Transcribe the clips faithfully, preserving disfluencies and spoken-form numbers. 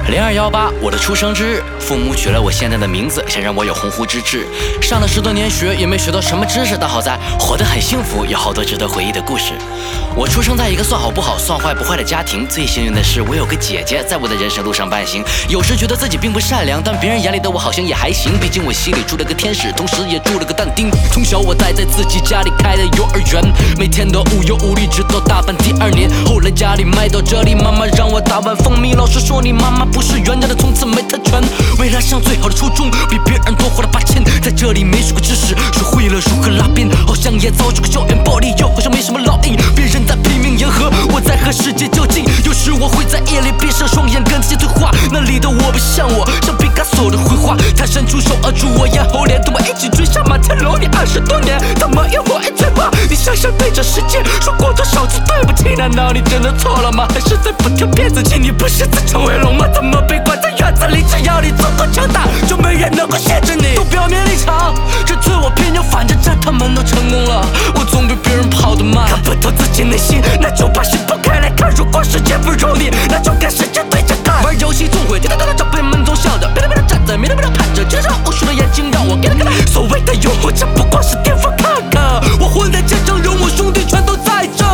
零二幺八，我的出生之日，父母取了我现在的名字，想让我有鸿鹄之志。上了十多年学，也没学到什么知识，但好在活得很幸福，有好多值得回忆的故事。我出生在一个算好不好、算坏不坏的家庭，最幸运的是我有个姐姐，在我的人生路上伴行。有时觉得自己并不善良，但别人眼里的我好像也还行，毕竟我心里住了个天使，同时也住了个但丁。从小我待在自己家里开的幼儿园，每天都无忧无虑，直到大班第二年。后来家里卖到这里，妈妈让我打碗蜂蜜，老师说你妈妈不是原家的，从此没特权。为了上最好的初中，比别人多花了八千，在这里没学过知识，学会了如何拉鞭，好像也遭受过校园暴力，又好像没什么烙印。别人在拼命迎合，我在和世界较劲。有时我会在夜里闭上双眼跟自己对话，那里的我不像我，像毕加索的绘画。他伸出手扼住我咽喉，连同我一起追上马天龙。你二十多年，怎么有我一嘴巴？你想想对这世界说过多少次对不起？难道你真的错了吗？还是在不停骗自己？你不是自称为龙吗？怎么被关在院子里？只要你足够强大，就没人能够限制你。都表面立场，这次我偏要反着站，他们都成功了，我总比别人跑得慢。看不透自己内心，那就把心剖开来看。如果世界不容你，那就跟世界对着干。玩游戏总会滴答答的长辈们总想着，别别别站在面对面看着，接着无数的眼睛让我给他给他。所谓的拥护，这不过是巅峰看看。我混在街上，有我兄弟全都在这。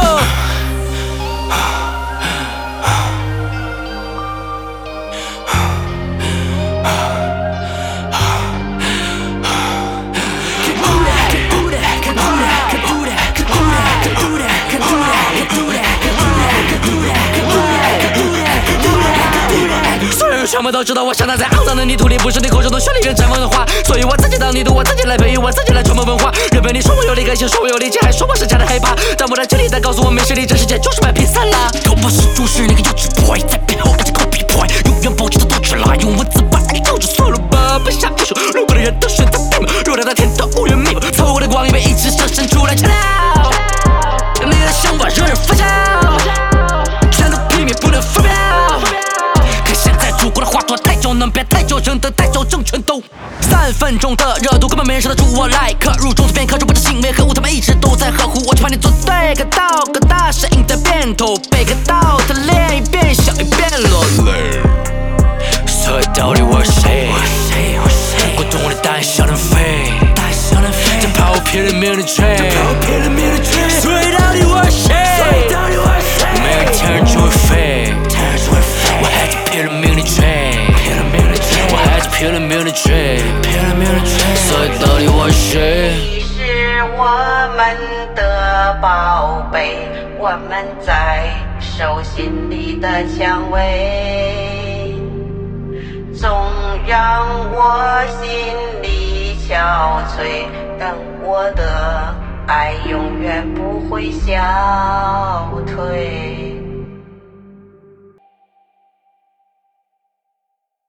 全部都知道我生长在肮脏的泥土里，不是你口中的绚丽跟绽放的花，所以我自己当泥土，我自己来培育，我自己来传播文化。人们你说我有理，感性说我有理解，还说我是假的害怕，但我在这里在告诉我没实力，这世界就是摆比赛啦。又不是注视那个幼稚 boy， 在背后一直 copy boy， 永远保持着多吃辣，用文字把你救出算了吧，不下艺术，路过的人都选择闭门，如他的天都无缘密码，错误的光因为一直射伸出来吃掉，你的想法惹人发笑，全都避免不能发表。祖国的话多太久，能别太久，扔的太久，政权都三分钟的热度，根本没人识得出我来。刻入中的片刻，着我的心为何物，他们一直都在呵护我，就怕你做对个道，个大声音的变头，背个道，他练一遍，想一遍落泪。所以到底我是谁？滚动我的胆小能飞，在跑偏了命的追。所以到底我是谁？每个天人就会飞，我还在拼了命的追，我还在拼了命的追，所以到底我是谁？ 你是我们的宝贝，我们在手心里的蔷薇，总让我心里憔悴，但我的爱永远不会消退。